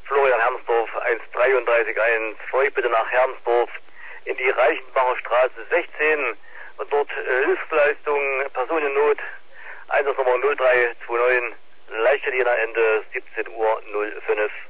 Florian Hermsdorf 133.1. Fahr ich bitte nach Hermsdorf in die Reichenbacher Straße 16 und dort Hilfsleistung, Personennot, Einsatznummer 0329, Leichterdiener Ende 17:05 Uhr.